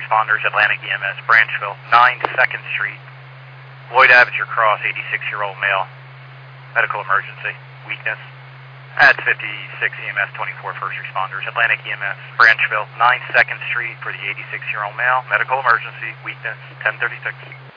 responders, Atlantic EMS, Branchville, 9 2nd Street. Lloyd Aventure Cross, 86-year-old male. Medical emergency, weakness. At 56 EMS, 24 first responders, Atlantic EMS, Branchville, 9 2nd Street for the 86-year-old male. Medical emergency, weakness, 1036.